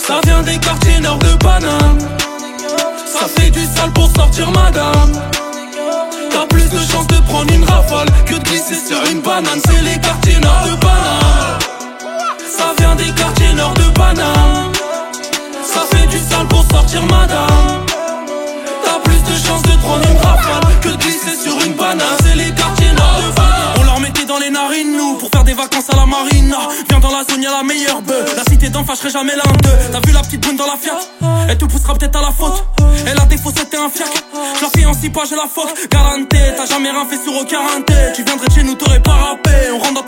Ça vient des quartiers nord de Paname. Ça fait du sale pour sortir madame. T'as plus de chances de prendre une rafale que de glisser sur une banane. C'est les quartiers nord de Paname. Ça vient des quartiers nord de Paname. Ça fait du sale pour sortir madame. T'as plus de chances de prendre une rafale que de glisser sur une banane. C'est les quartiers nord de Paname. On leur mettait dans les narines nous pour faire des vacances à la marina. Viens dans la zone y'a la meilleure bœuf. La cité d'en face j'serai jamais l'un d'eux. T'as vu la petite brune dans la Fiat? Elle te poussera peut-être à la faute. Elle a défaut c'était un fiac. J'la fiancie pas j'ai la faute. Garanté, t'as jamais rien fait sur aucun rinté. Tu viendrais de chez nous t'aurais pas rappé. On rentre dans